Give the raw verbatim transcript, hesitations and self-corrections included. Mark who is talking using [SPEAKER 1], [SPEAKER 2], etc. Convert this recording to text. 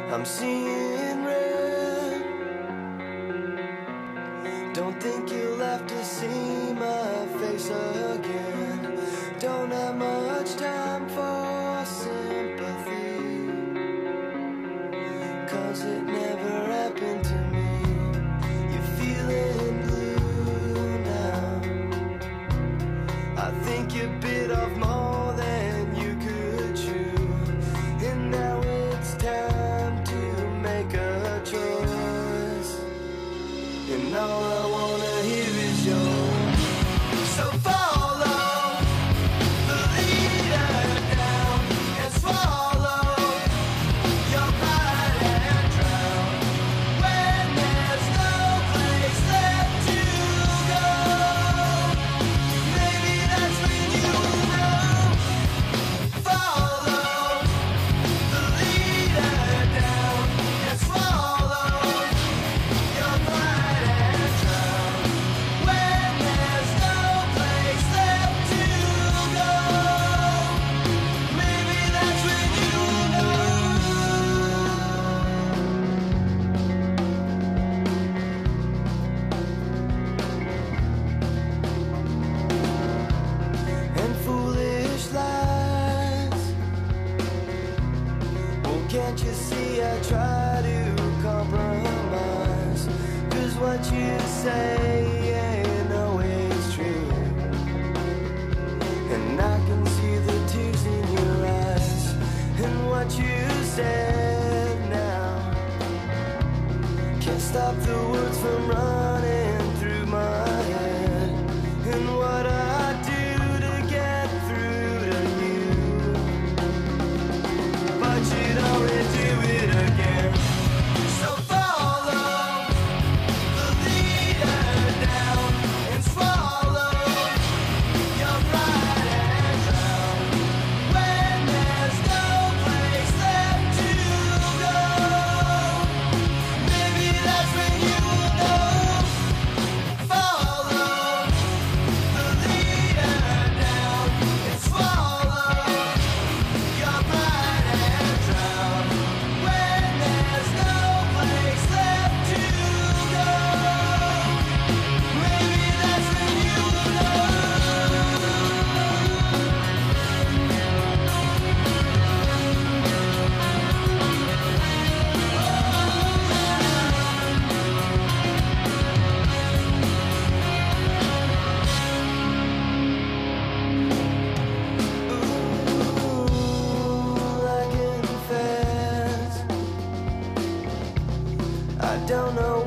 [SPEAKER 1] I'm seeing red. Don't think you'll have to see my face again. Don't have much time for sympathy, 'cause it never happened to me. You're feeling blue now. I think you bit off more than you could chew, and now it's time to make a choice. And all I wanna hear is yours. So follow the leader down and swallow your pride and drown. When there's no place left to go, maybe that's when you know. Follow the leader down and swallow your pride and drown. When there's no place left to go, maybe that's when you know. And foolish lies. Well, can't you see I try to compromise? 'Cause what you say ain't always true, and I can see the tears in your eyes. And what you said now can't stop the words from running through my head. And what I do to get through to you, but you'd always do it again. So follow the leader down and swallow your pride and drown. When there's no place left to go, maybe that's when you know. Follow the leader down and swallow your pride and drown. When there's no place left to go, maybe that's when you know. Ooh, I confess, I don't know